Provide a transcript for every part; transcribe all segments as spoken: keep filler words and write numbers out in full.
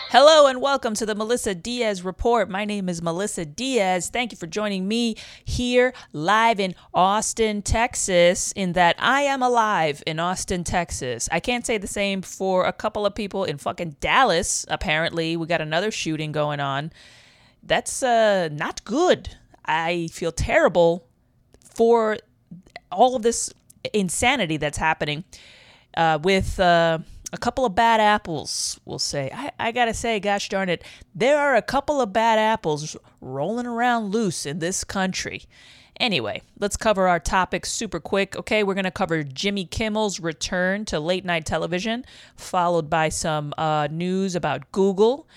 Hello and welcome to the Melissa Diaz Report. My name is Melissa Diaz. Thank you for joining me here live in Austin, Texas, in that I am alive in Austin, Texas. I can't say the same for a couple of people in fucking Dallas, apparently. We got another shooting going on. That's uh, not good. I feel terrible for all of this insanity that's happening uh, with... Uh, A couple of bad apples, we'll say. I, I gotta say, gosh darn it, there are a couple of bad apples rolling around loose in this country. Anyway, let's cover our topics super quick. Okay, we're gonna cover Jimmy Kimmel's return to late night television, followed by some uh, news about Google.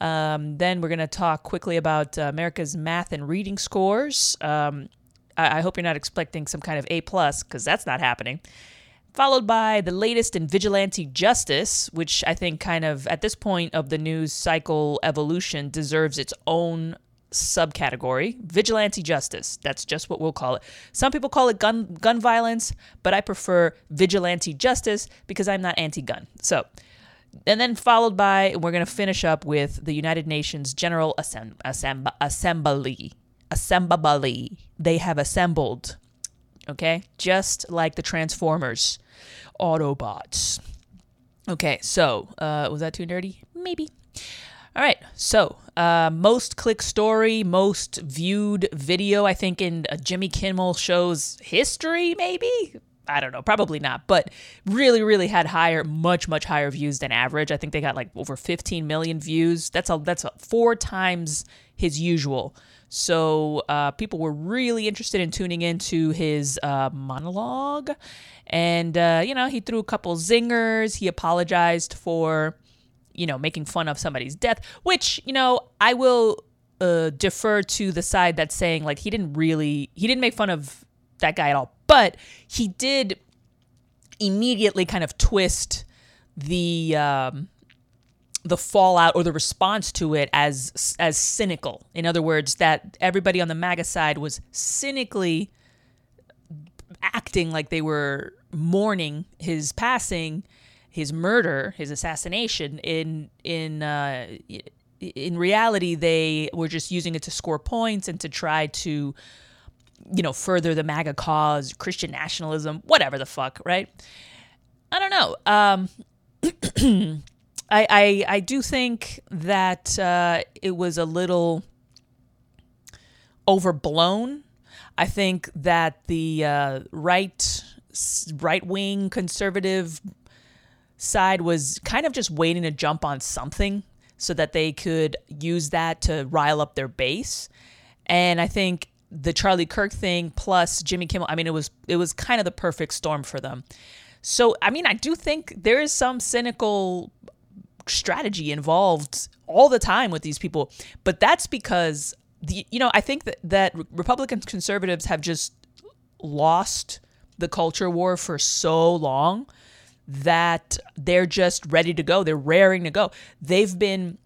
Um, then we're gonna talk quickly about uh, America's math and reading scores. Um, I, I hope you're not expecting some kind of A plus, because that's not happening. Followed by the latest in vigilante justice, which I think kind of at this point of the news cycle evolution deserves its own subcategory. Vigilante justice. That's just what we'll call it. Some people call it gun gun violence, but I prefer vigilante justice because I'm not anti-gun. So, and then followed by, we're going to finish up with the United Nations General Assemb- Assemb- Assembly. Assembly. They have assembled. Okay, just like the Transformers, Autobots. Okay, so, uh, was that too nerdy? Maybe. All right, so, uh, most click story, most viewed video, I think, in a Jimmy Kimmel show's history, maybe? I don't know, probably not, but really, really had higher, much, much higher views than average. I think they got like over fifteen million views. That's a, that's a four times his usual. So uh, people were really interested in tuning into his uh, monologue. And, uh, you know, he threw a couple zingers. He apologized for, you know, making fun of somebody's death, which, you know, I will uh, defer to the side that's saying, like, he didn't really, he didn't make fun of that guy at all. But he did immediately kind of twist the... Um, the fallout or the response to it as as cynical. In other words, that everybody on the MAGA side was cynically acting like they were mourning his passing, his murder, his assassination. In in uh, in reality, they were just using it to score points and to try to, you know, further the MAGA cause, Christian nationalism, whatever the fuck, right? I don't know. Um, I, I I do think that uh, it was a little overblown. I think that the uh, right right wing conservative side was kind of just waiting to jump on something so that they could use that to rile up their base. And I think the Charlie Kirk thing plus Jimmy Kimmel, I mean, it was it was kind of the perfect storm for them. So, I mean, I do think there is some cynical strategy involved all the time with these people, but that's because the you know I think that that Republican conservatives have just lost the culture war for so long that they're just ready to go. They're raring to go. They've been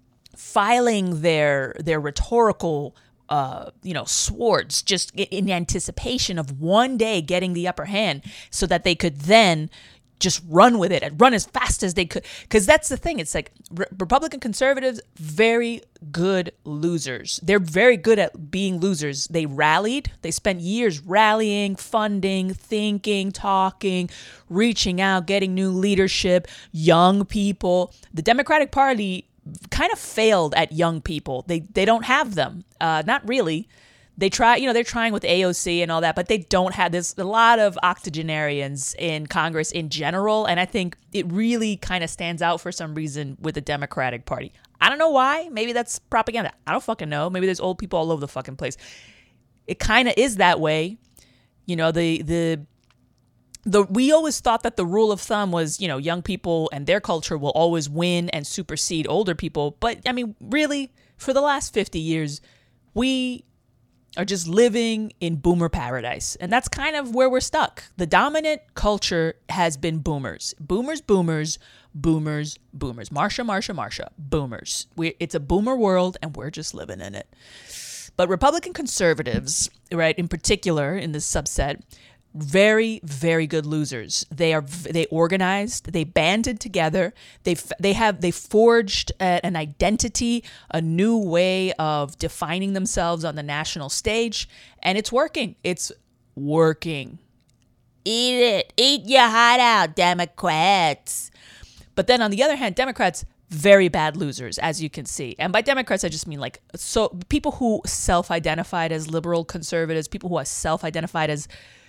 filing their their rhetorical uh, you know swords just in anticipation of one day getting the upper hand, so that they could then just run with it and run as fast as they could. Because that's the thing. It's like Re- Republican conservatives, very good losers. They're very good at being losers. They rallied. They spent years rallying, funding, thinking, talking, reaching out, getting new leadership, young people. The Democratic Party kind of failed at young people. They they don't have them. Uh, not really. They try, you know, they're trying with A O C and all that, but they don't have, there's a lot of octogenarians in Congress in general. And I think it really kind of stands out for some reason with the Democratic Party. I don't know why. Maybe that's propaganda. I don't fucking know. Maybe there's old people all over the fucking place. It kind of is that way. You know, the, the, the, we always thought that the rule of thumb was, you know, young people and their culture will always win and supersede older people. But I mean, really, for the last fifty years, we are just living in boomer paradise. And that's kind of where we're stuck. The dominant culture has been boomers. Boomers, boomers, boomers, boomers. Marsha, Marsha, Marsha, boomers. We, it's a boomer world, and we're just living in it. But Republican conservatives, right, in particular, in this subset, Very, very good losers. They are they organized, they banded together, they they have they forged a, an identity, a new way of defining themselves on the national stage, and it's working. It's working. Eat it. Eat your heart out, Democrats. But then on the other hand, Democrats, very bad losers, as you can see. And by Democrats, I just mean like so people who self-identified as liberal conservatives, people who are self-identified as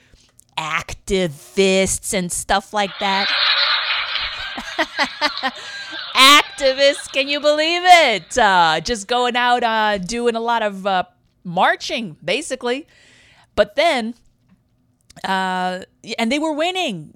activists and stuff like that. Activists, can you believe it? Uh, just going out uh, doing a lot of uh, marching, basically. But then, uh, and they were winning.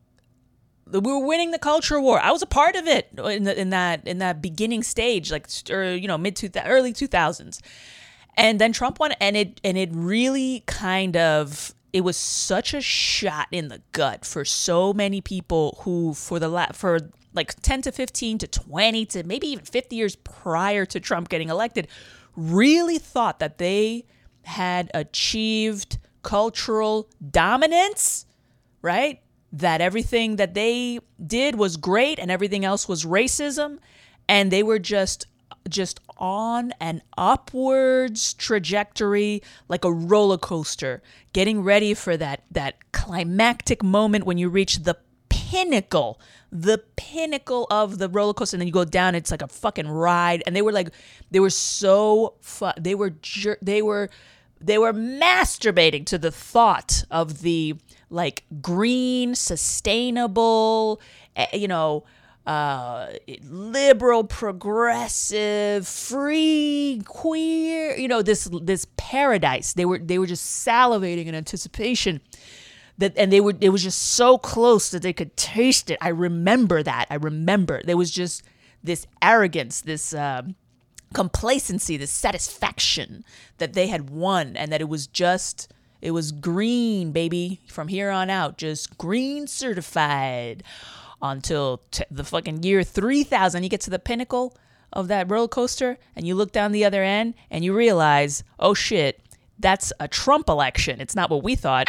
We were winning the culture war. I was a part of it in, the, in that in that beginning stage, like or, you know mid two early two thousands, and then Trump won, and it and it really kind of. It was such a shot in the gut for so many people who, for the la- for like ten to fifteen to twenty to maybe even fifty years prior to Trump getting elected, really thought that they had achieved cultural dominance, right? That everything that they did was great and everything else was racism, and they were just just on an upwards trajectory like a roller coaster, getting ready for that that climactic moment when you reach the pinnacle, the pinnacle of the roller coaster, and then you go down. It's like a fucking ride. And they were like, they were so fu- they were jer- they were they were masturbating to the thought of the like green, sustainable, you know. Uh, liberal, progressive, free, queer, you know, this this paradise. They were they were just salivating in anticipation that, and they were it was just so close that they could taste it. I remember that. I remember there was just this arrogance, this um, complacency, this satisfaction that they had won, and that it was just it was green, baby, from here on out, just green certified. Until t- the fucking year three thousand, you get to the pinnacle of that roller coaster and you look down the other end and you realize, oh shit, that's a Trump election. It's not what we thought.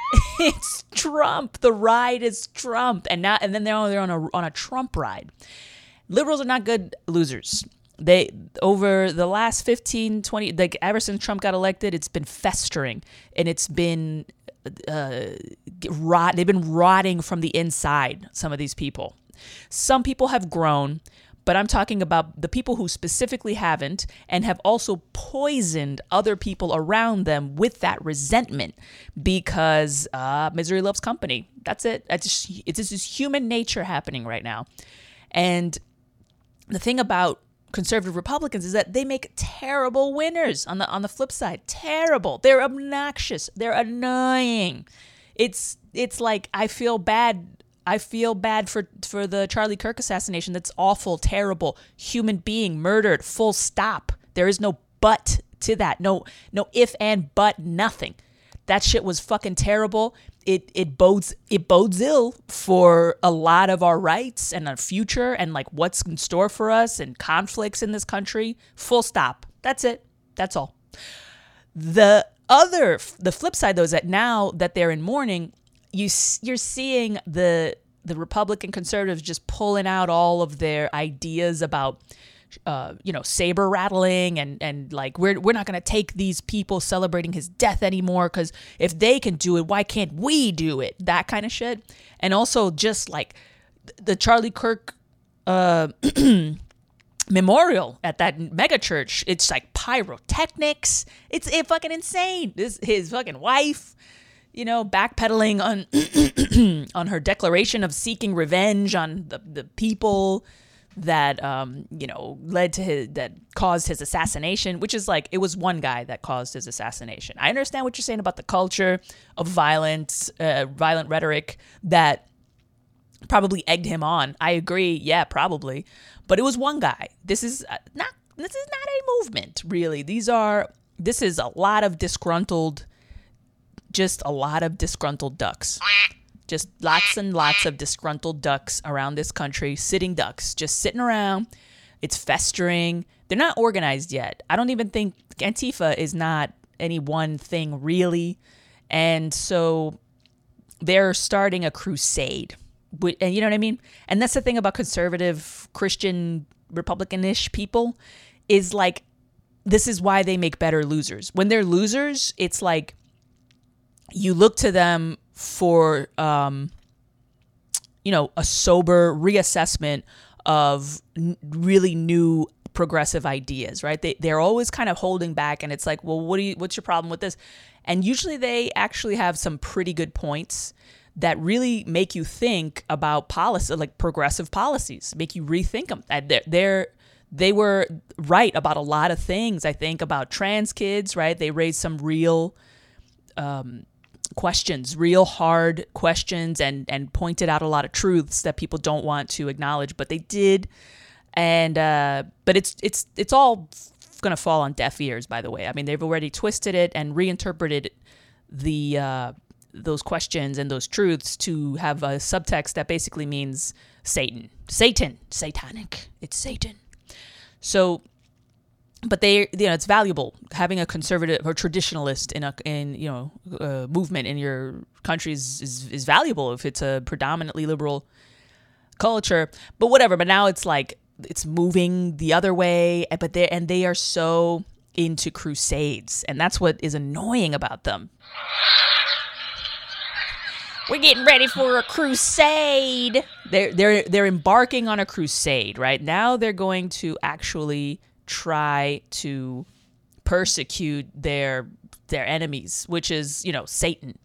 It's Trump. The ride is Trump. And now, and then they're on, they're on a on a Trump ride. Liberals are not good losers. They over the last fifteen, twenty, like ever since Trump got elected, it's been festering and it's been uh, rot. They've been rotting from the inside. Some of these people, some people have grown, but I'm talking about the people who specifically haven't and have also poisoned other people around them with that resentment because uh, misery loves company. That's it. That's just, it's just this human nature happening right now. And the thing about conservative Republicans is that they make terrible winners on the on the flip side. Terrible. They're obnoxious. They're annoying. It's it's like I feel bad. I feel bad for for the Charlie Kirk assassination. That's awful, terrible. Human being murdered. Full stop. There is no but to that. No no if and but nothing. That shit was fucking terrible. It it bodes it bodes ill for a lot of our rights and our future and like what's in store for us and conflicts in this country. Full stop. That's it. That's all. The other the flip side though is that now that they're in mourning, you you're seeing the the Republican conservatives just pulling out all of their ideas about Uh, you know, saber rattling and, and like, we're, we're not going to take these people celebrating his death anymore because if they can do it, why can't we do it? That kind of shit. And also just like the Charlie Kirk uh, memorial at that mega church, it's like pyrotechnics. It's it fucking insane. This his fucking wife, you know, backpedaling on on her declaration of seeking revenge on the, the people that, um, you know, led to his, that caused his assassination, which is like, it was one guy that caused his assassination. I understand what you're saying about the culture of violence, uh, violent rhetoric that probably egged him on. I agree. Yeah, probably. But it was one guy. This is not, this is not a movement, really. These are, this is a lot of disgruntled, just a lot of disgruntled ducks. Just lots and lots of disgruntled ducks around this country, sitting ducks, just sitting around. It's festering. They're not organized yet. I don't even think Antifa is not any one thing really. And so they're starting a crusade. And you know what I mean? And that's the thing about conservative, Christian, Republican-ish people is like, this is why they make better losers. When they're losers, it's like you look to them for, um, you know, a sober reassessment of n- really new progressive ideas, right? They, they're always kind of holding back, and it's like, well, what do you, what's your problem with this? And usually they actually have some pretty good points that really make you think about policy, like progressive policies, make you rethink them. They're, they're they were right about a lot of things. I think about trans kids, right? They raised some real um, questions, real hard questions, and and pointed out a lot of truths that people don't want to acknowledge, but they did. And uh, but it's it's it's all going to fall on deaf ears, by the way. I mean, they've already twisted it and reinterpreted the uh, those questions and those truths to have a subtext that basically means Satan, Satan, satanic. It's Satan. So, but they, you know, it's valuable having a conservative or traditionalist in a, in, you know, uh, movement in your country is, is, is valuable if it's a predominantly liberal culture, but whatever. But now it's like, it's moving the other way, but they and they are so into crusades, and that's what is annoying about them. We're getting ready for a crusade. They're they're they're embarking on a crusade, right? Now they're going to actually try to persecute their their enemies, which is, you know, Satan.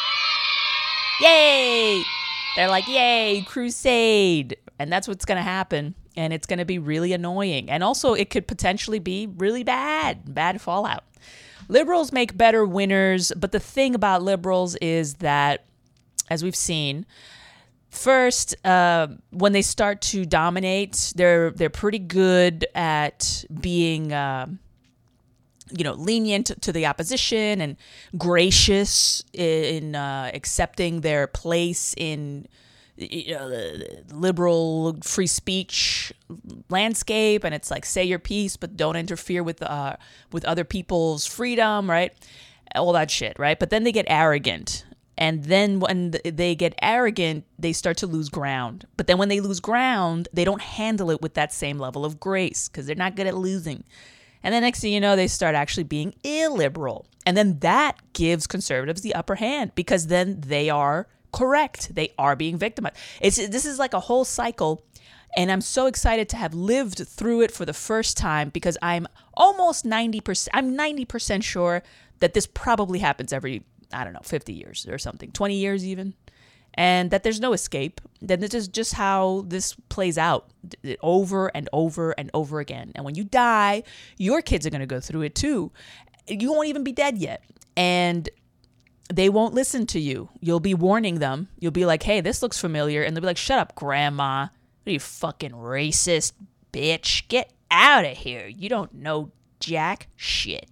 Yay! They're like, yay, crusade. And that's what's going to happen. And it's going to be really annoying. And also, it could potentially be really bad, bad fallout. Liberals make better winners. But the thing about liberals is that, as we've seen, first, uh, when they start to dominate, they're they're pretty good at being, uh, you know, lenient to the opposition and gracious in uh, accepting their place in, you know, the liberal free speech landscape. And it's like, say your piece, but don't interfere with uh, with other people's freedom, right? All that shit, right? But then they get arrogant. And then when they get arrogant, they start to lose ground. But then when they lose ground, they don't handle it with that same level of grace because they're not good at losing. And then next thing you know, they start actually being illiberal. And then that gives conservatives the upper hand because then they are correct. They are being victimized. It's this is like a whole cycle. And I'm so excited to have lived through it for the first time because I'm almost ninety percent, I'm ninety percent sure that this probably happens every I don't know, fifty years or something, twenty years even, and that there's no escape, that this is just how this plays out over and over and over again. And when you die, your kids are going to go through it too. You won't even be dead yet. And they won't listen to you. You'll be warning them. You'll be like, hey, this looks familiar. And they'll be like, shut up, grandma. What are you, fucking racist bitch? Get out of here. You don't know jack shit.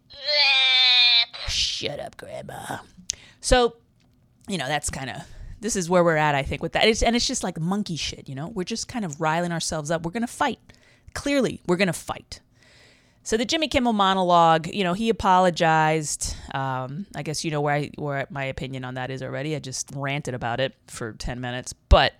Shut up, grandma. So, you know, that's kind of, this is where we're at, I think, with that. It's, and it's just like monkey shit, you know? We're just kind of riling ourselves up. We're going to fight. Clearly, we're going to fight. So the Jimmy Kimmel monologue, you know, he apologized. Um, I guess you know where, I, where my opinion on that is already. I just ranted about it for ten minutes. But,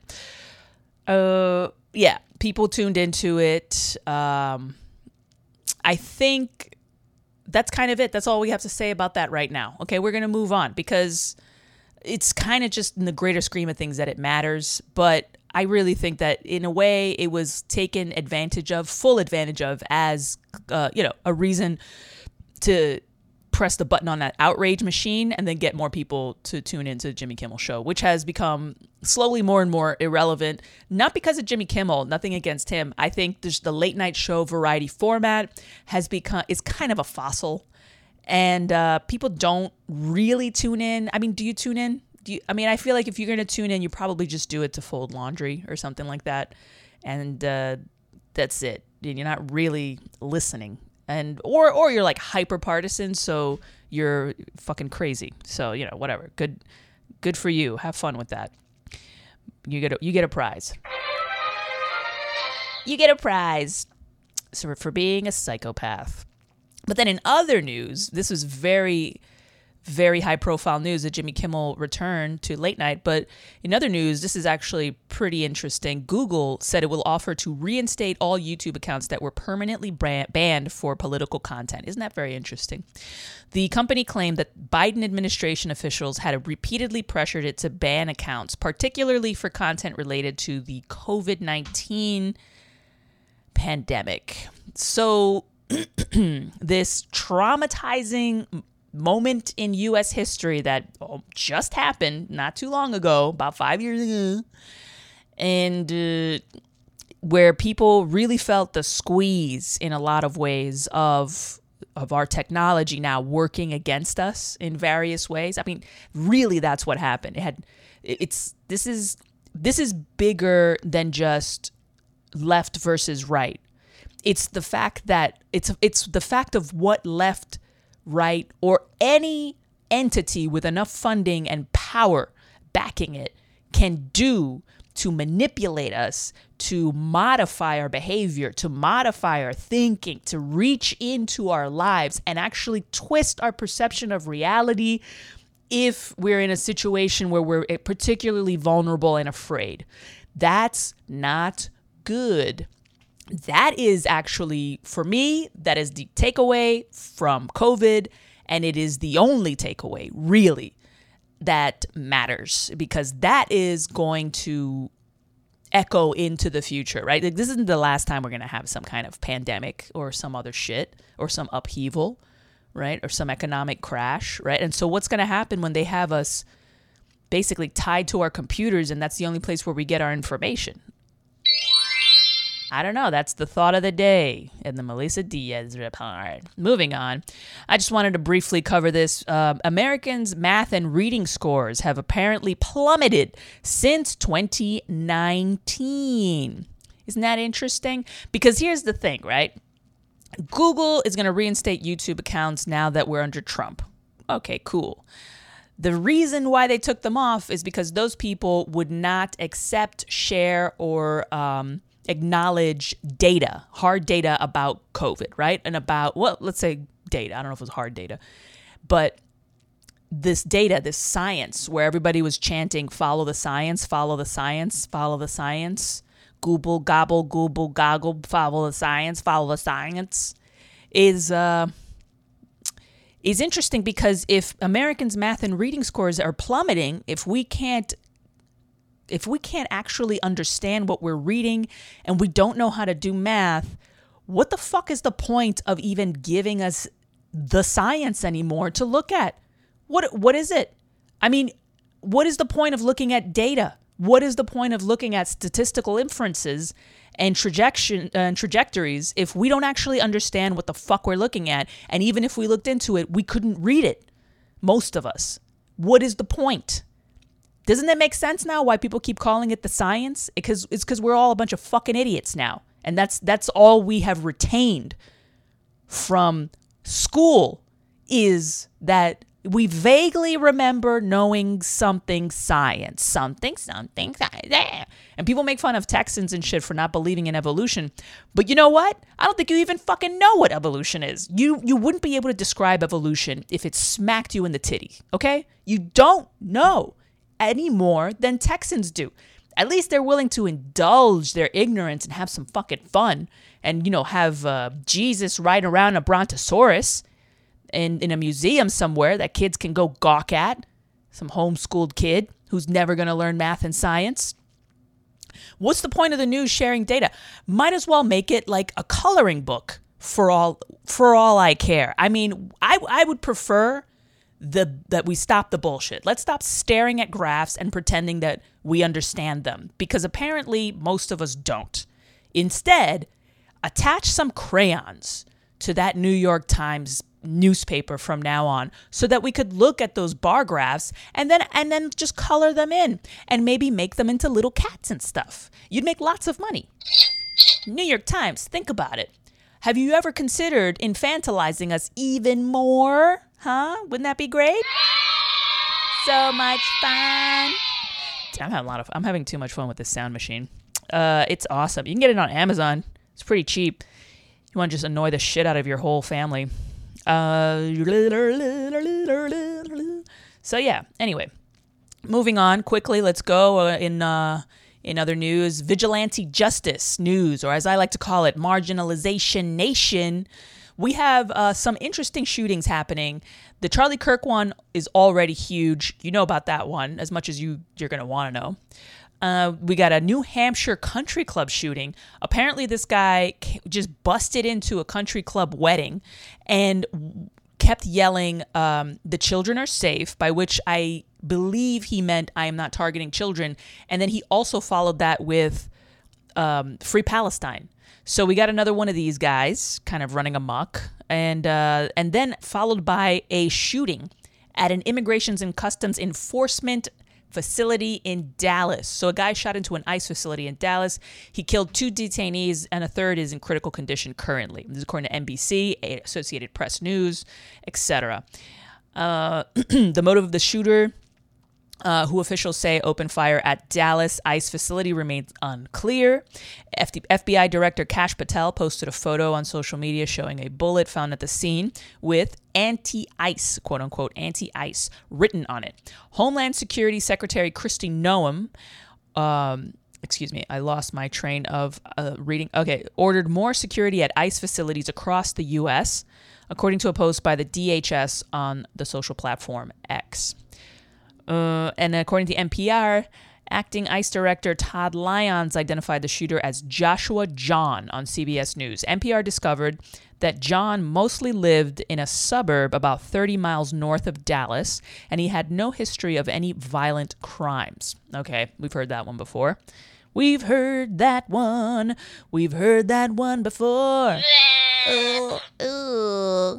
uh, yeah, people tuned into it. Um, I think that's kind of it. That's all we have to say about that right now. Okay, we're going to move on because it's kind of just in the greater scheme of things that it matters. But I really think that in a way it was taken advantage of, full advantage of as, uh, you know, a reason to press the button on that outrage machine and then get more people to tune into the Jimmy Kimmel show, which has become slowly more and more irrelevant. Not because of Jimmy Kimmel, nothing against him. I think just the late night show variety format has become, is kind of a fossil. And uh, people don't really tune in. I mean, do you tune in? Do you, I mean, I feel like if you're going to tune in, you probably just do it to fold laundry or something like that. And uh, that's it. You're not really listening. And or or you're like hyper partisan, so you're fucking crazy. So, you know, whatever. Good good for you. Have fun with that. You get a, you get a prize. You get a prize so for being a psychopath. But then in other news, this was very, very high profile news that Jimmy Kimmel returned to late night. But in other news, this is actually pretty interesting. Google said it will offer to reinstate all YouTube accounts that were permanently banned for political content. Isn't that very interesting? The company claimed that Biden administration officials had repeatedly pressured it to ban accounts, particularly for content related to the covid nineteen pandemic. So this traumatizing moment in U S history that just happened not too long ago, about five years ago, and uh, where people really felt the squeeze in a lot of ways of of our technology now working against us in various ways. I mean, really, that's what happened. It had, it's this is this is bigger than just left versus right. It's the fact that it's it's the fact of what left, right, or any entity with enough funding and power backing it can do to manipulate us, to modify our behavior, to modify our thinking, to reach into our lives and actually twist our perception of reality if we're in a situation where we're particularly vulnerable and afraid. That's not good. That is actually, for me, that is the takeaway from COVID, and it is the only takeaway, really, that matters, because that is going to echo into the future, right? Like, this isn't the last time we're going to have some kind of pandemic or some other shit or some upheaval, right? Or some economic crash, right? And so what's going to happen when they have us basically tied to our computers and that's the only place where we get our information? I don't know. That's the thought of the day in the Melissa Diaz report. Moving on. I just wanted to briefly cover this. Uh, Americans' math and reading scores have apparently plummeted since twenty nineteen. Isn't that interesting? Because here's the thing, right? Google is going to reinstate YouTube accounts now that we're under Trump. Okay, cool. The reason why they took them off is because those people would not accept, share, or um, acknowledge data, hard data about COVID, right? And about, well, let's say data. I don't know if it was hard data. But this data, this science, where everybody was chanting, follow the science, follow the science, follow the science, Google, gobble, Google, goggle, follow the science, follow the science, is uh, is interesting because if Americans' math and reading scores are plummeting, if we can't if we can't actually understand what we're reading and we don't know how to do math, what the fuck is the point of even giving us the science anymore to look at? What what is it? I mean, what is the point of looking at data? What is the point of looking at statistical inferences and trajection uh, and trajectories if we don't actually understand what the fuck we're looking at? And even if we looked into it, we couldn't read it. Most of us. What is the point? Doesn't that make sense now why people keep calling it the science? Because it's because we're all a bunch of fucking idiots now. And that's that's all we have retained from school, is that we vaguely remember knowing something science, something, something science. And people make fun of Texans and shit for not believing in evolution. But you know what? I don't think you even fucking know what evolution is. You you wouldn't be able to describe evolution if it smacked you in the titty, okay? You don't know any more than Texans do. At least they're willing to indulge their ignorance and have some fucking fun and, you know, have uh, Jesus ride around a brontosaurus in, in a museum somewhere that kids can go gawk at. Some homeschooled kid who's never going to learn math and science. What's the point of the news sharing data? Might as well make it like a coloring book for all for all I care. I mean, I I would prefer the that we stop the bullshit. Let's stop staring at graphs and pretending that we understand them, because apparently most of us don't. Instead, attach some crayons to that New York Times newspaper from now on so that we could look at those bar graphs and then and then just color them in and maybe make them into little cats and stuff. You'd make lots of money. New York Times, think about it. Have you ever considered infantilizing us even more? Huh? Wouldn't that be great? So much fun. I'm having a lot of I'm having too much fun with this sound machine. Uh, it's awesome. You can get it on Amazon. It's pretty cheap. You want to just annoy the shit out of your whole family. Uh, So yeah, anyway, moving on quickly, let's go uh, in uh, in other news, vigilante justice news, or as I like to call it, marginalization nation. We have uh, some interesting shootings happening. The Charlie Kirk one is already huge. You know about that one as much as you, you're going to want to know. Uh, we got a New Hampshire country club shooting. Apparently, this guy just busted into a country club wedding and kept yelling, um, the children are safe, by which I believe he meant I am not targeting children. And then he also followed that with um, Free Palestine. So we got another one of these guys kind of running amok, and uh, and then followed by a shooting at an Immigrations and Customs Enforcement facility in Dallas. So a guy shot into an ICE facility in Dallas. He killed two detainees, and a third is in critical condition currently. This is according to N B C, Associated Press News, et cetera. Uh, the motive of the shooter, Uh, who officials say opened fire at Dallas ICE facility, remains unclear. F B I Director Kash Patel posted a photo on social media showing a bullet found at the scene with anti-ICE, quote-unquote, anti-ICE written on it. Homeland Security Secretary Kristi Noem, um, excuse me, I lost my train of uh, reading. Okay, ordered more security at ICE facilities across the U S, according to a post by the D H S on the social platform X. Uh, and according to N P R, acting ICE Director Todd Lyons identified the shooter as Joshua John on C B S News. N P R discovered that John mostly lived in a suburb about thirty miles north of Dallas, and he had no history of any violent crimes. Okay, we've heard that one before. We've heard that one. We've heard that one before. Ooh, ooh.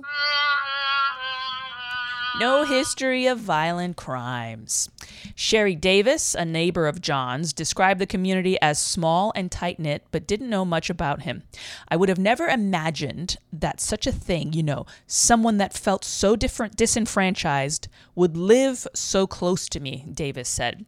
No history of violent crimes. Sherry Davis, a neighbor of John's, described the community as small and tight-knit, but didn't know much about him. I would have never imagined that such a thing, you know, someone that felt so different, disenfranchised, would live so close to me, Davis said.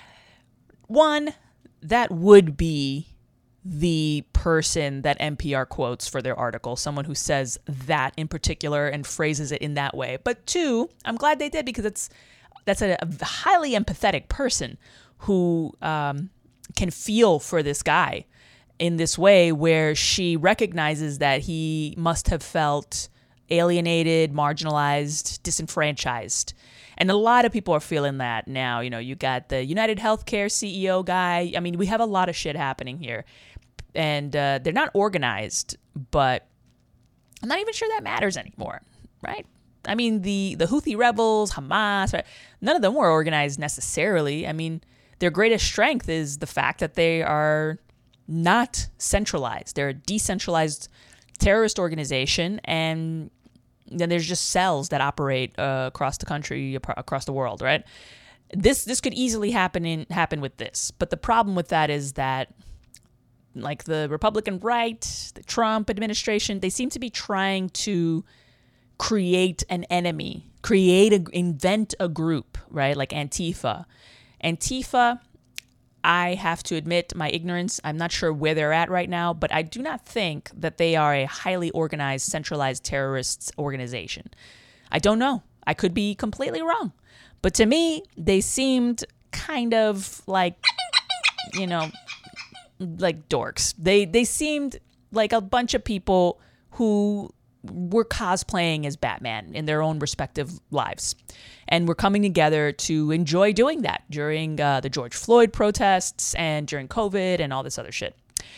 One, that would be the person that N P R quotes for their article, someone who says that in particular and phrases it in that way. But two, I'm glad they did, because it's that's a, a highly empathetic person who um, can feel for this guy in this way, where she recognizes that he must have felt alienated, marginalized, disenfranchised. And a lot of people are feeling that now. You know, you got the United Healthcare C E O guy. I mean, we have a lot of shit happening here. And uh, they're not organized, but I'm not even sure that matters anymore, right? I mean, the, the Houthi rebels, Hamas, right? None of them were organized necessarily. I mean, their greatest strength is the fact that they are not centralized. They're a decentralized terrorist organization, and then there's just cells that operate uh, across the country, across the world, right? This this could easily happen in happen with this, but the problem with that is that, like the Republican right, the Trump administration, they seem to be trying to create an enemy, create a, invent a group, right? Like Antifa. Antifa, I have to admit my ignorance. I'm not sure where they're at right now, but I do not think that they are a highly organized, centralized terrorist organization. I don't know. I could be completely wrong. But to me, they seemed kind of like, you know, like dorks. They they seemed like a bunch of people who were cosplaying as Batman in their own respective lives, and were coming together to enjoy doing that during uh, the George Floyd protests and during COVID and all this other shit.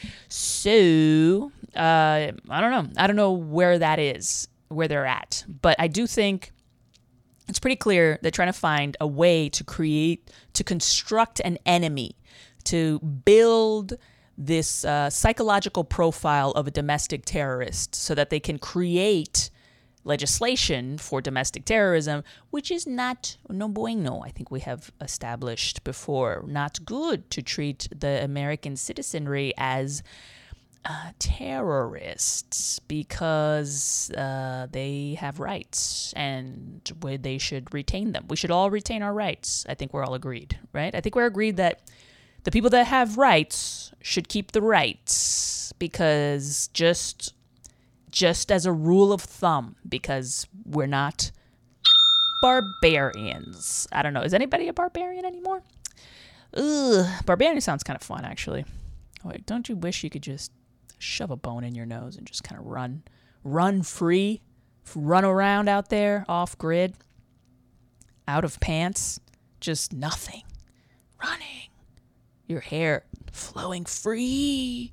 So uh, I don't know. I don't know where that is, where they're at, but I do think it's pretty clear they're trying to find a way to create, to construct an enemy, to build this uh, psychological profile of a domestic terrorist so that they can create legislation for domestic terrorism, which is not no bueno. I think we have established before, not good to treat the American citizenry as uh, terrorists, because uh, they have rights and they should retain them. We should all retain our rights. I think we're all agreed, right? I think we're agreed that the people that have rights should keep the rights, because just just as a rule of thumb, because we're not barbarians. I don't know. Is anybody a barbarian anymore? Ugh. Barbarian sounds kind of fun, actually. Wait, don't you wish you could just shove a bone in your nose and just kind of run, run free, run around out there off grid, out of pants, just nothing, running, your hair flowing free,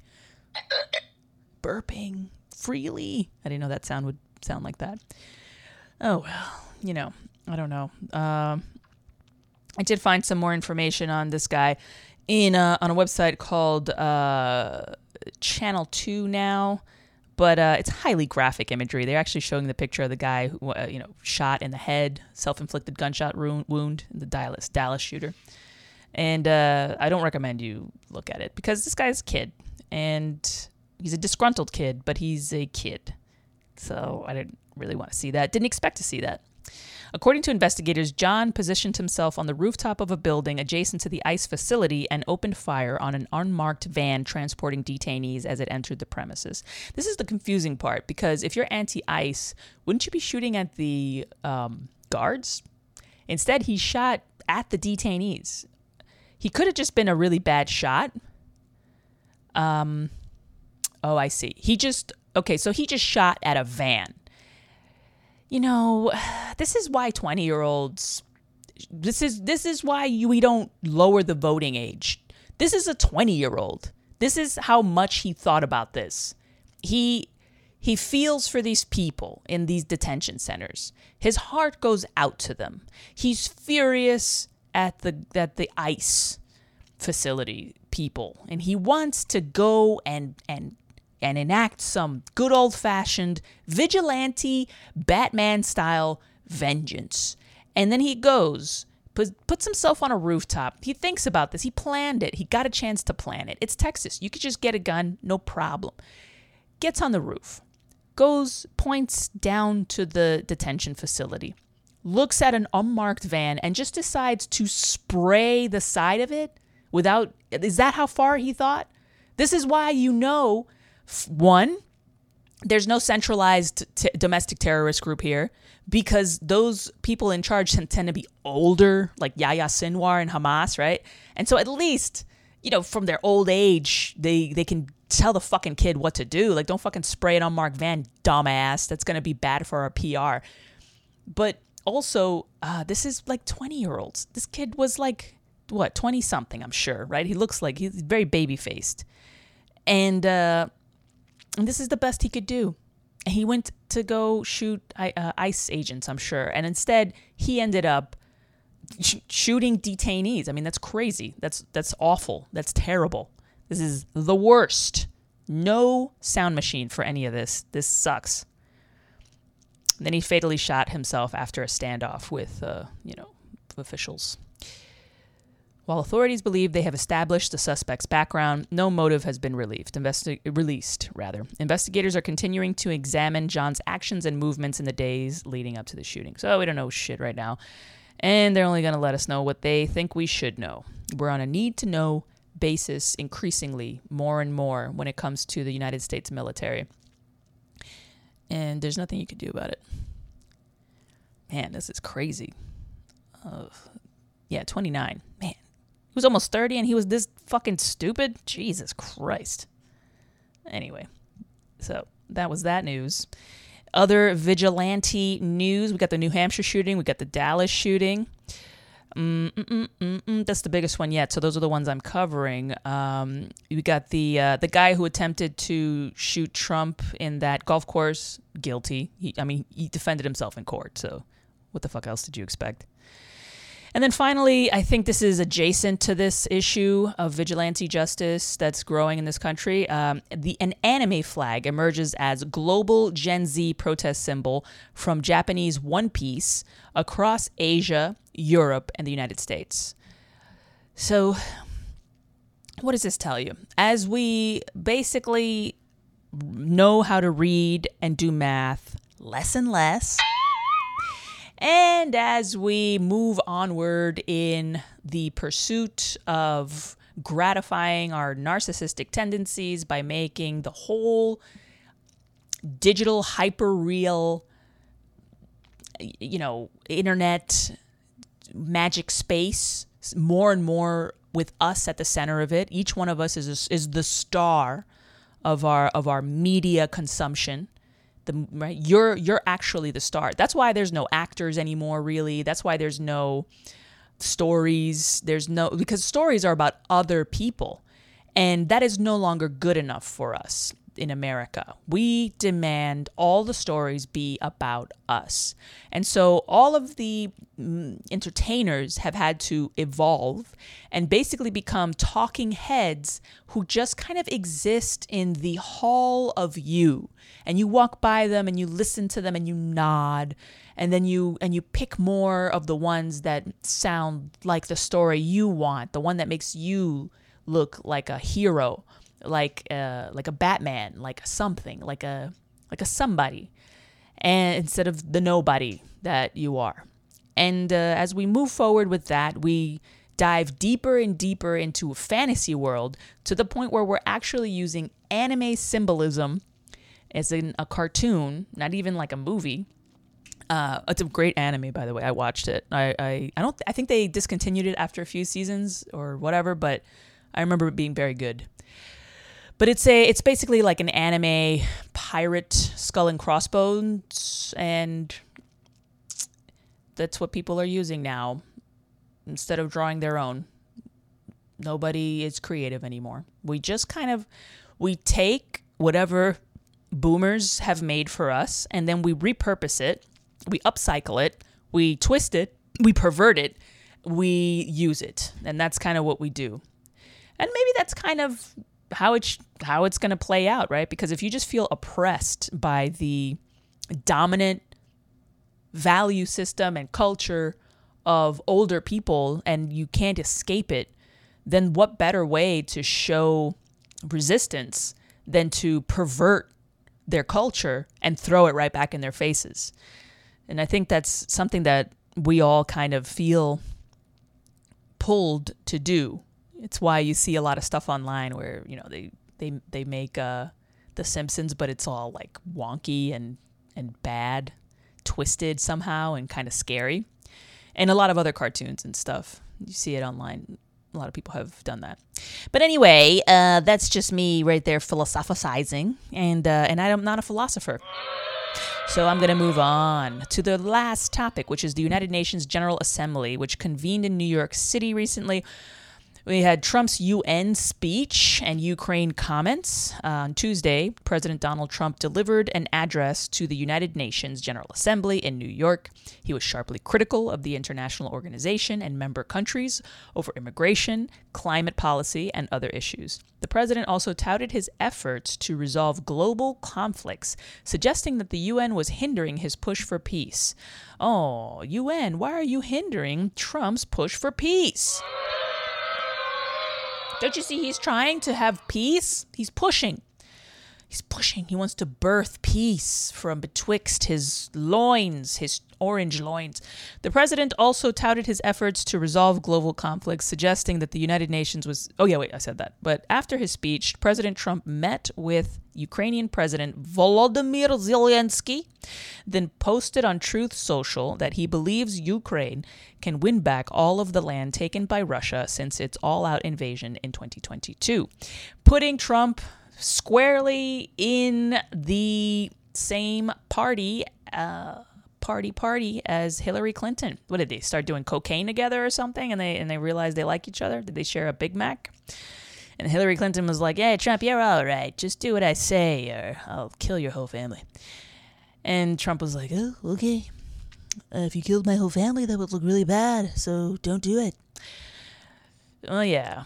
burping freely. I didn't know that sound would sound like that. Oh, well, you know, I don't know. Um, I did find some more information on this guy in a, on a website called uh, Channel two now, but uh, it's highly graphic imagery. They're actually showing the picture of the guy who, uh, you know, shot in the head, self-inflicted gunshot wound, the Dallas Dallas shooter. And uh, I don't recommend you look at it because this guy's a kid, and he's a disgruntled kid, but he's a kid. So I didn't really want to see that. Didn't expect to see that. According to investigators, John positioned himself on the rooftop of a building adjacent to the ICE facility and opened fire on an unmarked van transporting detainees as it entered the premises. This is the confusing part, because if you're anti-ICE, wouldn't you be shooting at the um, guards? Instead, he shot at the detainees. He could have just been a really bad shot. Um, oh, I see. He just, okay, so he just shot at a van. You know, this is why twenty-year-olds, this is this is why you, we don't lower the voting age. This is a twenty-year-old. This is how much he thought about this. He he feels for these people in these detention centers. His heart goes out to them. He's furious at the at the ICE facility people, and he wants to go and and and enact some good old-fashioned vigilante Batman-style vengeance. And then he goes, puts, puts himself on a rooftop. He thinks about this. He planned it. He got a chance to plan it. It's Texas. You could just get a gun, no problem. Gets on the roof, goes, points down to the detention facility, looks at an unmarked van, and just decides to spray the side of it without... Is that how far he thought? This is why you know... One, there's no centralized t- domestic terrorist group here, because those people in charge tend, tend to be older, like Yahya Sinwar and Hamas, right? And so at least, you know, from their old age, they, they can tell the fucking kid what to do. Like, don't fucking spray an unmarked van, dumbass. That's going to be bad for our P R. But also, uh, this is like twenty-year-olds. This kid was like, what, twenty-something, I'm sure, right? He looks like he's very baby-faced. And, uh... And this is the best he could do. He went to go shoot uh, ICE agents, I'm sure. And instead, he ended up sh- shooting detainees. I mean, that's crazy. That's that's awful. That's terrible. This is the worst. No sound machine for any of this. This sucks. And then he fatally shot himself after a standoff with, uh, you know, officials. While authorities believe they have established the suspect's background, no motive has been relieved, investi- released. Rather. Investigators are continuing to examine John's actions and movements in the days leading up to the shooting. So we don't know shit right now. And they're only going to let us know what they think we should know. We're on a need-to-know basis increasingly more and more when it comes to the United States military. And there's nothing you can do about it. Man, this is crazy. Uh, yeah, twenty-nine. Man. He was almost thirty and he was this fucking stupid? Jesus Christ. Anyway, so that was that news. Other vigilante news. We got the New Hampshire shooting. We got the Dallas shooting. Mm, mm, mm, mm, mm. That's the biggest one yet. So those are the ones I'm covering. Um, we got the uh, the guy who attempted to shoot Trump in that golf course. Guilty. He, I mean, he defended himself in court. So what the fuck else did you expect? And then finally, I think this is adjacent to this issue of vigilante justice that's growing in this country. Um, the an anime flag emerges as global Gen Z protest symbol from Japanese One Piece across Asia, Europe, and the United States. So what does this tell you? As we basically know how to read and do math less and less, and as we move onward in the pursuit of gratifying our narcissistic tendencies by making the whole digital hyper-real you know, internet magic space, more and more with us at the center of it. Each one of us is is the star of our of our media consumption. The right, you're you're actually the star. That's why there's no actors anymore, really. That's why there's no stories. There's no because stories are about other people, and that is no longer good enough for us in America. We demand all the stories be about us. And so all of the mm, entertainers have had to evolve and basically become talking heads who just kind of exist in the hall of you. And you walk by them and you listen to them and you nod. And then you and you pick more of the ones that sound like the story you want, the one that makes you look like a hero, like uh, like a Batman, like a something, like a like a somebody, and instead of the nobody that you are. And uh, as we move forward with that, we dive deeper and deeper into a fantasy world to the point where we're actually using anime symbolism as in a cartoon, not even like a movie. Uh, it's a great anime, by the way. I watched it. I I, I don't. I think they discontinued it after a few seasons or whatever, but I remember it being very good. But it's a it's basically like an anime pirate skull and crossbones, and that's what people are using now instead of drawing their own. Nobody is creative anymore. We just kind of we take whatever boomers have made for us, and then we repurpose it, we upcycle it, we twist it, we pervert it, we use it, and that's kind of what we do. And maybe that's kind of how it's how it's going to play out, right? Because if you just feel oppressed by the dominant value system and culture of older people and you can't escape it, then what better way to show resistance than to pervert their culture and throw it right back in their faces? And I think that's something that we all kind of feel pulled to do. It's why you see a lot of stuff online where, you know, they they they make uh, The Simpsons, but it's all like wonky and and bad, twisted somehow and kind of scary. And a lot of other cartoons and stuff. You see it online. A lot of people have done that. But anyway, uh, that's just me right there philosophizing. And, uh, and I'm not a philosopher. So I'm going to move on to the last topic, which is the United Nations General Assembly, which convened in New York City recently. We had Trump's U N speech and Ukraine comments. Uh, on Tuesday, President Donald Trump delivered an address to the United Nations General Assembly in New York. He was sharply critical of the international organization and member countries over immigration, climate policy, and other issues. The president also touted his efforts to resolve global conflicts, suggesting that the U N was hindering his push for peace. Oh, U N, why are you hindering Trump's push for peace? Don't you see he's trying to have peace? He's pushing. He's pushing. He wants to birth peace from betwixt his loins, his orange loins. The president also touted his efforts to resolve global conflicts, suggesting that the United Nations was... Oh, yeah, wait, I said that. But after his speech, President Trump met with Ukrainian President Volodymyr Zelensky, then posted on Truth Social that he believes Ukraine can win back all of the land taken by Russia since its all-out invasion in twenty twenty-two, putting Trump squarely in the same party, uh, party party as Hillary Clinton. What did they start doing cocaine together or something? And they and they realized they like each other. Did they share a Big Mac? And Hillary Clinton was like, "Hey, Trump, you're all right. Just do what I say, or I'll kill your whole family." And Trump was like, "Oh, okay. Uh, if you killed my whole family, that would look really bad. So don't do it." Well, yeah.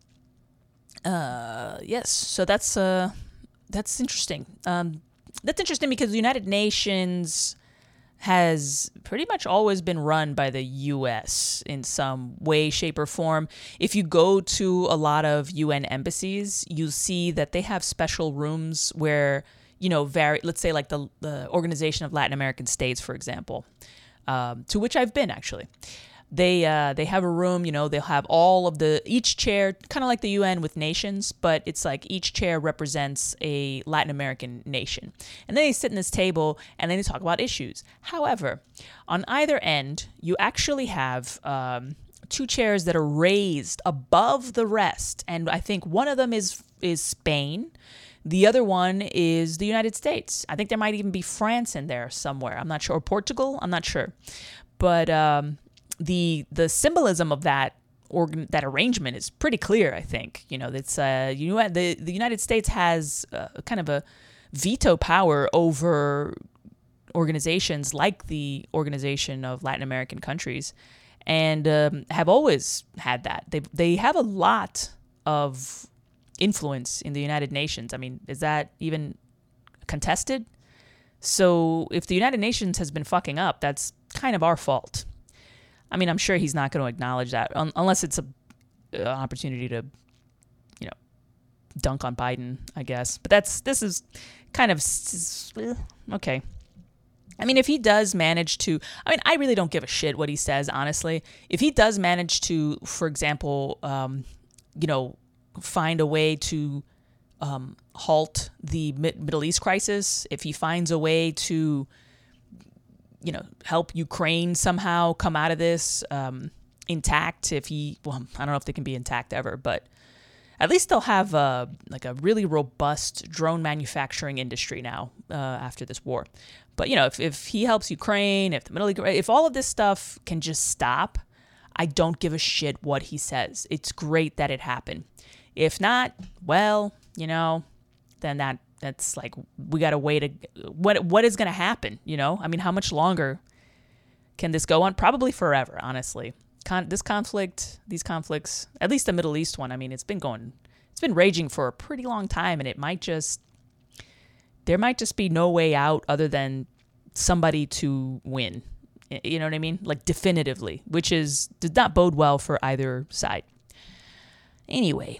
Uh, yes, so that's uh, that's interesting. Um, that's interesting because the United Nations has pretty much always been run by the U S in some way, shape, or form. If you go to a lot of U N embassies, you see that they have special rooms where, you know, vari- let's say like the, the Organization of Latin American States, for example, um, to which I've been actually. They uh, they have a room, you know, they'll have all of the, each chair, kind of like the U N with nations, but it's like each chair represents a Latin American nation. And then they sit in this table and then they talk about issues. However, on either end, you actually have um, two chairs that are raised above the rest. And I think one of them is is Spain. The other one is the United States. I think there might even be France in there somewhere. I'm not sure. Or Portugal? I'm not sure. But um, the the symbolism of that organ, that arrangement is pretty clear, I think. You know, it's uh, you know, the, the United States has uh, kind of a veto power over organizations like the Organization of Latin American Countries, and um, have always had that. They they have a lot of influence in the United Nations. I mean, is that even contested? So if the United Nations has been fucking up, that's kind of our fault. I mean, I'm sure he's not going to acknowledge that un- unless it's a, an opportunity to, you know, dunk on Biden, I guess. But that's this is kind of okay. I mean, if he does manage to, I mean, I really don't give a shit what he says, honestly. If he does manage to, for example, um, you know, find a way to um, halt the Mid- Middle East crisis, if he finds a way to, you know, help Ukraine somehow come out of this um, intact, if he, well, I don't know if they can be intact ever, but at least they'll have a, like a really robust drone manufacturing industry now uh, after this war. But, you know, if, if he helps Ukraine, if the Middle East, if all of this stuff can just stop, I don't give a shit what he says. It's great that it happened. If not, well, you know, then that that's like, we got to wait. A, what what is going to happen? You know, I mean, how much longer can this go on? Probably forever, honestly. Con- this conflict, these conflicts, at least the Middle East one, I mean, it's been going, it's been raging for a pretty long time, and it might just, there might just be no way out other than somebody to win. You know what I mean? Like definitively, which is, does not bode well for either side. Anyway,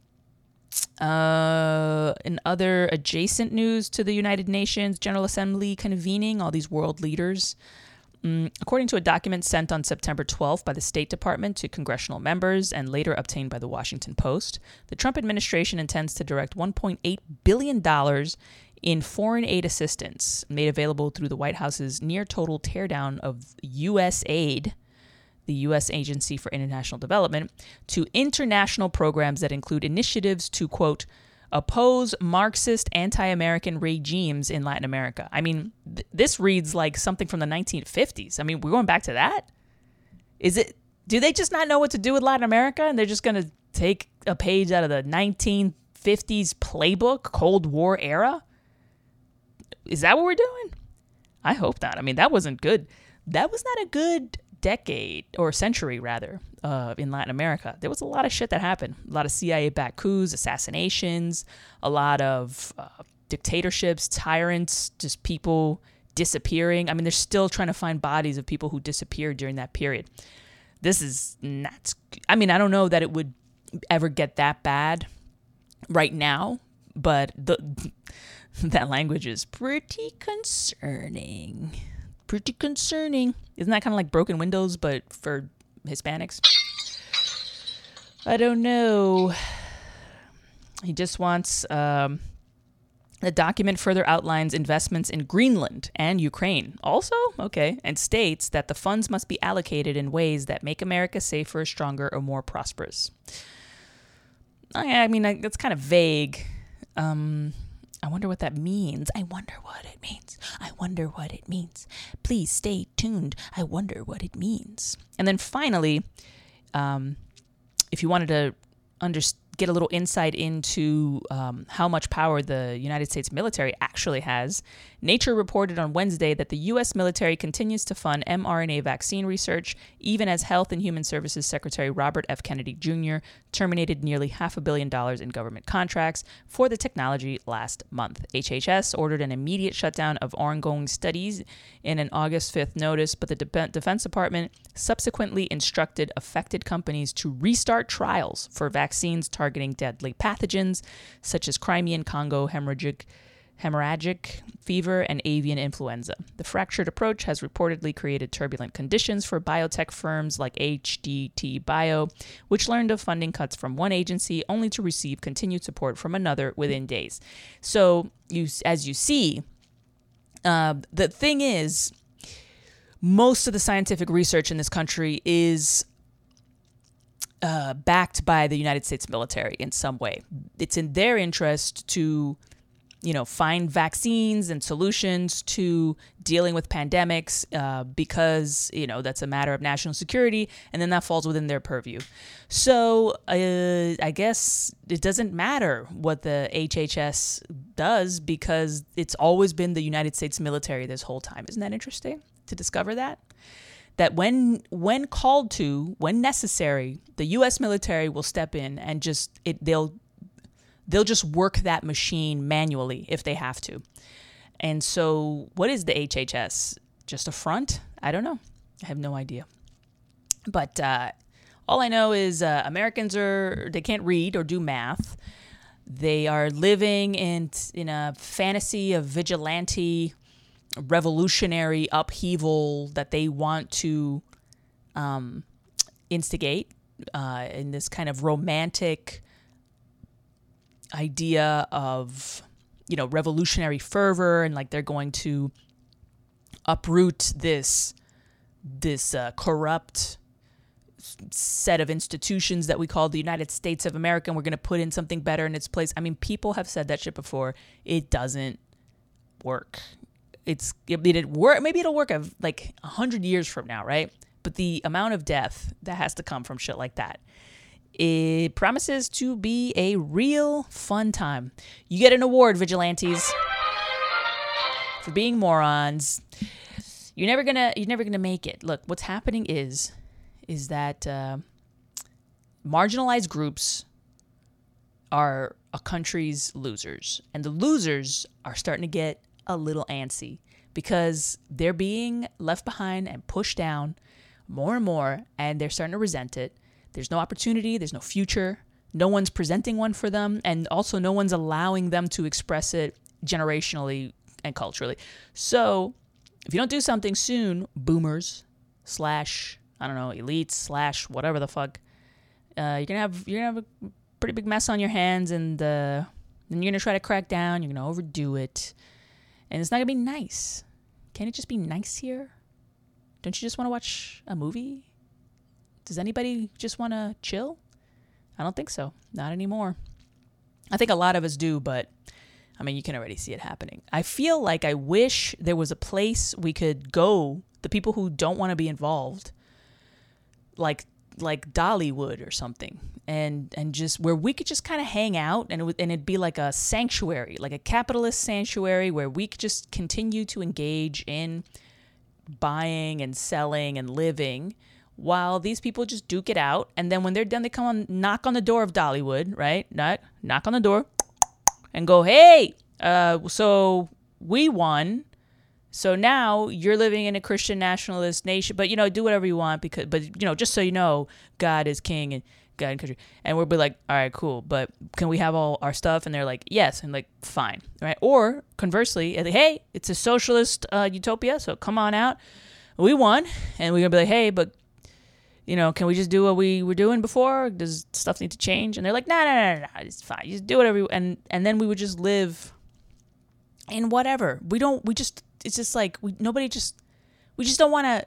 uh, in other adjacent news to the United Nations General Assembly convening, all these world leaders, um, according to a document sent on September twelfth by the State Department to congressional members and later obtained by the Washington Post, the Trump administration intends to direct one point eight billion dollars in foreign aid assistance made available through the White House's near-total teardown of U S aid, the U S Agency for International Development, to international programs that include initiatives to, quote, oppose Marxist anti-American regimes in Latin America. I mean, th- this reads like something from the nineteen fifties. I mean, we're going back to that? Is it, do they just not know what to do with Latin America and they're just going to take a page out of the nineteen fifties playbook, Cold War era? Is that what we're doing? I hope not. I mean, that wasn't good. That was not a good decade, or century rather, uh, in Latin America. There was a lot of shit that happened. A lot of C I A-backed coups, assassinations, a lot of uh, dictatorships, tyrants, just people disappearing. I mean, they're still trying to find bodies of people who disappeared during that period. This is not, I mean, I don't know that it would ever get that bad right now, but the that language is pretty concerning. Pretty concerning. Isn't that kind of like Broken Windows, but for Hispanics? I don't know. He just wants... Um, the document further outlines investments in Greenland and Ukraine. Also, okay, and states that the funds must be allocated in ways that make America safer, stronger, or more prosperous. I mean, that's kind of vague. Um... I wonder what that means. I wonder what it means. I wonder what it means. Please stay tuned. I wonder what it means. And then finally, um, if you wanted to under- get a little insight into um, how much power the United States military actually has, Nature reported on Wednesday that the U S military continues to fund mRNA vaccine research, even as Health and Human Services Secretary Robert F. Kennedy Junior terminated nearly half a billion dollars in government contracts for the technology last month. H H S ordered an immediate shutdown of ongoing studies in an August fifth notice, but the De- Defense Department subsequently instructed affected companies to restart trials for vaccines targeting deadly pathogens such as Crimean Congo hemorrhagic hemorrhagic fever, and avian influenza. The fractured approach has reportedly created turbulent conditions for biotech firms like H D T Bio, which learned of funding cuts from one agency only to receive continued support from another within days. So, you, as you see, uh, the thing is, most of the scientific research in this country is uh, backed by the United States military in some way. It's in their interest to, you know, find vaccines and solutions to dealing with pandemics uh, because, you know, that's a matter of national security, and then that falls within their purview. So uh, I guess it doesn't matter what the H H S does because it's always been the United States military this whole time. Isn't that interesting to discover that? That when when called to, when necessary, the U S military will step in and just it they'll They'll just work that machine manually if they have to. And so what is the H H S? Just a front? I don't know. I have no idea. But uh, all I know is uh, Americans are, they can't read or do math. They are living in, in a fantasy of vigilante, revolutionary upheaval that they want to um, instigate uh, in this kind of romantic idea of, you know, revolutionary fervor, and like they're going to uproot this this uh, corrupt set of institutions that we call the United States of America, and we're going to put in something better in its place. I mean, people have said that shit before. It doesn't work. It's it, it work. Maybe it'll work of like a hundred years from now, right? But the amount of death that has to come from shit like that, it promises to be a real fun time. You get an award, vigilantes, for being morons. You're never gonna, you're never gonna make it. Look, what's happening is, is that uh, marginalized groups are a country's losers, and the losers are starting to get a little antsy because they're being left behind and pushed down more and more, and they're starting to resent it. There's no opportunity. There's no future. No one's presenting one for them. And also no one's allowing them to express it generationally and culturally. So if you don't do something soon, boomers slash, I don't know, elites slash whatever the fuck, uh, you're going to have you're gonna have a pretty big mess on your hands. And uh, then you're going to try to crack down. You're going to overdo it. And it's not going to be nice. Can it just be nice here? Don't you just want to watch a movie? Does anybody just want to chill? I don't think so. Not anymore. I think a lot of us do, but I mean, you can already see it happening. I feel like I wish there was a place we could go, the people who don't want to be involved, like like Dollywood or something, and and just where we could just kind of hang out, and it would, and it'd be like a sanctuary, like a capitalist sanctuary where we could just continue to engage in buying and selling and living while these people just duke it out. And then when they're done, they come on, knock on the door of Dollywood, right? Knock, knock on the door and go, hey, uh, so we won. So now you're living in a Christian nationalist nation, but, you know, do whatever you want because, but, you know, just so you know, God is king and God and country. And we'll be like, all right, cool. But can we have all our stuff? And they're like, yes. And like, fine. Right. Or conversely, like, hey, it's a socialist uh, utopia. So come on out. We won. And we're going to be like, hey, but, you know, can we just do what we were doing before? Does stuff need to change? And they're like, no, no, no, no, no, it's fine. You just do whatever you, and and then we would just live in whatever. We don't, we just, it's just like, we nobody just, we just don't want to,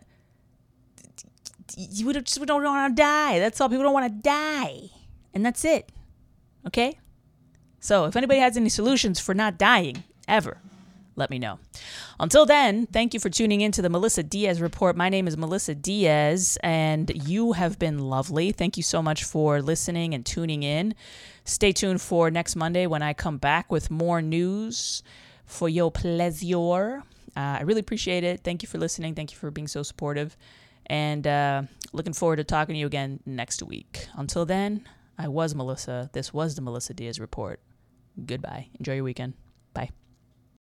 we just we don't want to die. That's all. People don't want to die. And that's it. Okay? So if anybody has any solutions for not dying, ever, let me know. Until then, thank you for tuning in to the Melissa Diaz Report. My name is Melissa Diaz, and you have been lovely. Thank you so much for listening and tuning in. Stay tuned for next Monday when I come back with more news for your pleasure. Uh, I really appreciate it. Thank you for listening. Thank you for being so supportive. And uh, looking forward to talking to you again next week. Until then, I was Melissa. This was the Melissa Diaz Report. Goodbye. Enjoy your weekend. Bye.